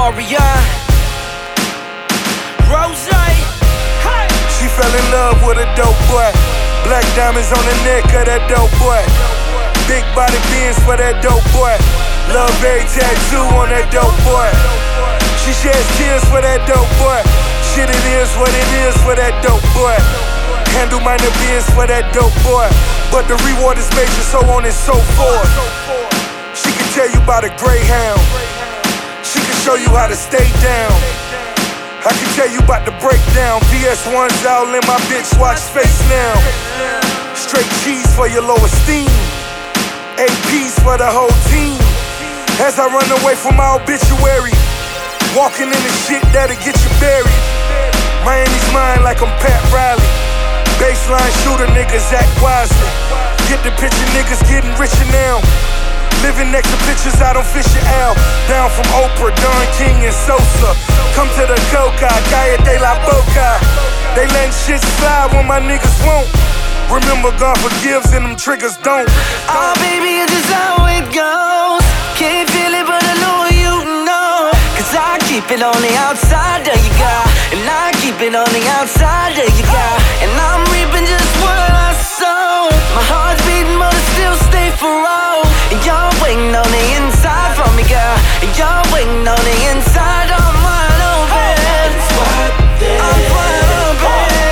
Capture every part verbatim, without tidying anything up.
Aria Rose. Hey. She fell in love with a dope boy. Black diamonds on the neck of that dope boy. Big body beans for that dope boy. Love every tattoo on that dope boy. She sheds tears for that dope boy. Shit, it is what it is for that dope boy. Handle minor beings for that dope boy. But the reward is major, so on and so forth. She can tell you about a greyhound. She can show you how to stay down. I can tell you about the breakdown. P S one's all in my bitch watch face now. Straight cheese for your low esteem. A Ps for the whole team. As I run away from my obituary, walking in the shit that'll get you buried. Miami's mine like I'm Pat Riley. Baseline shooter, niggas act wisely. Get the picture, niggas getting richer now. Living next to pictures, I don't fish it out. Down from Oprah, Don King and Sosa. Come to the Coca, Calle de la Boca. They letting shit slide when my niggas won't. Remember, God forgives and them triggers don't. Oh, baby, it's just how it goes. Can't feel it, but I know you know. Cause I keep it on the outside, there you go. And I keep it on the outside, there you go. And I'm reaping just what I sow. My heart's beating, but I still stay for all. And you're waiting on the inside for me, girl. And you're waiting on the inside, I'm wide open. I'm wide open.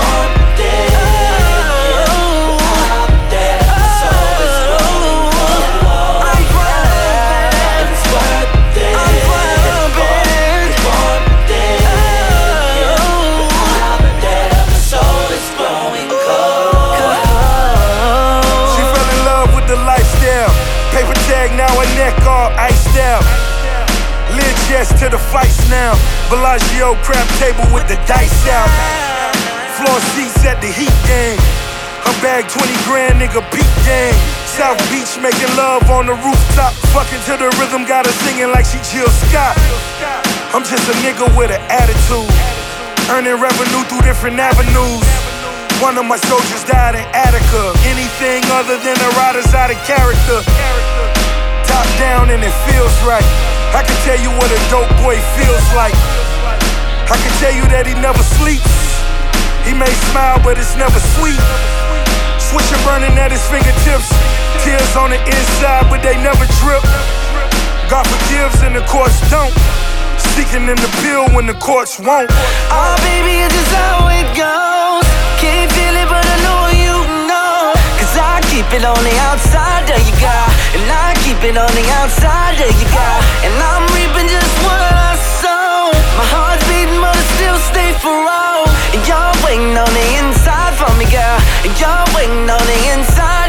Now her neck all iced out. Lid yes to the fights now. Bellagio crab table with the dice out. Floor seats at the Heat game. Her bag twenty grand, nigga peak game. South Beach making love on the rooftop. Fucking to the rhythm, got her singing like she Jill Scott. I'm just a nigga with an attitude. Earning revenue through different avenues. One of my soldiers died in Attica. Anything other than a rider's out of character. Top down and it feels right. I can tell you what a dope boy feels like. I can tell you that he never sleeps. He may smile, but it's never sweet. Switcher burning at his fingertips. Tears on the inside, but they never drip. God forgives and the courts don't. Seeking in the pill when the courts won't. Oh, baby, it's just how it goes. Can't feel it, but I know you know. Cause I keep it on the outside, there you go. And I keep it on the outside, there you go. And I'm reaping just what I sow. My heart's beating, but I still stay for all. And you're waiting on the inside for me, girl. And you're waiting on the inside.